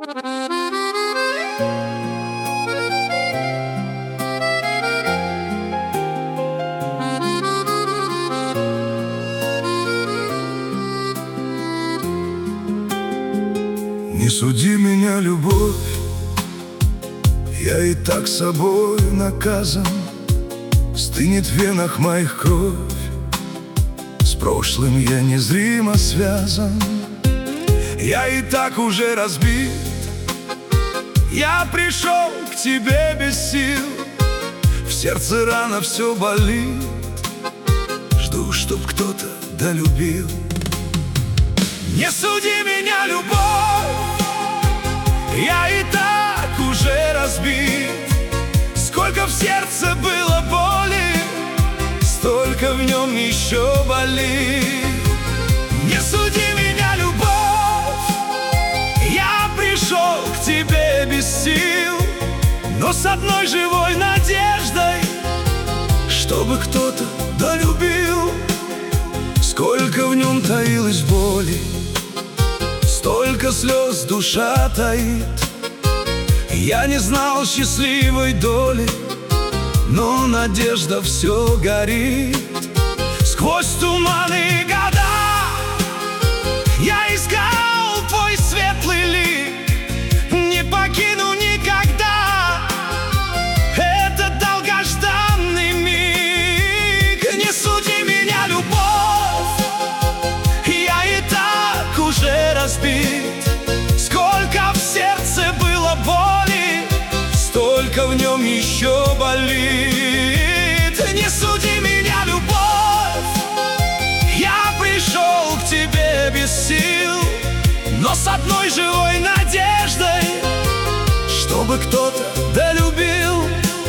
Не суди меня, любовь, я и так собой наказан. Стынет в венах моих кровь, с прошлым я незримо связан. Я и так уже разбит, я пришел к тебе без сил. В сердце рано все болит, жду, чтоб кто-то долюбил. Не суди меня, любовь, я и так уже разбит. Сколько в сердце было боли, столько в нем еще болит. Не суди меня, любовь, я пришел к тебе без сил, но с одной живой надеждой, чтобы кто-то долюбил. Сколько в нем таилось боли, столько слез душа таит. Я не знал счастливой доли, но надежда все горит. Сквозь туманы года я искал твой светлый лик. Не покину никогда этот долгожданный миг. Не суди меня, любовь, я и так уже разбит. Сколько в сердце было боли, столько в нем еще болит. Не суди меня, любовь, я пришел к тебе без сил, но с одной живой надеждой, чтобы кто-то долюбил.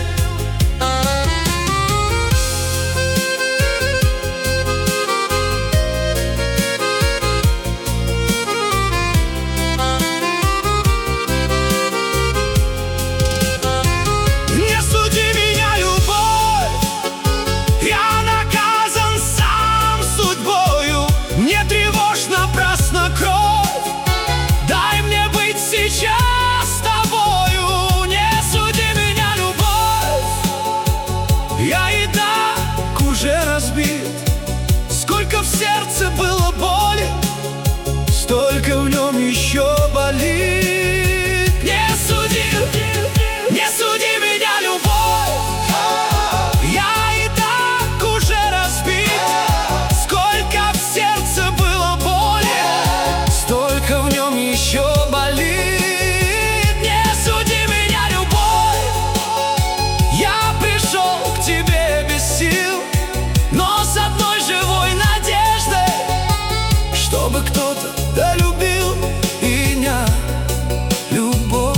Сколько в сердце было боли, столько в нем еще болит. Не суди меня, любовь, я и так уже разбит. Сколько в сердце было боли, столько в нем еще болит. Не суди меня, любовь, я пришел к тебе без сил, но с одной живой надеждой, чтобы кто-то долюбил меня. Любовь,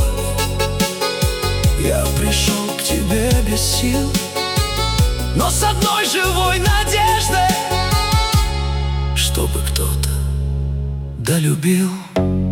я пришел к тебе без сил, но с одной живой надеждой, чтобы кто-то долюбил.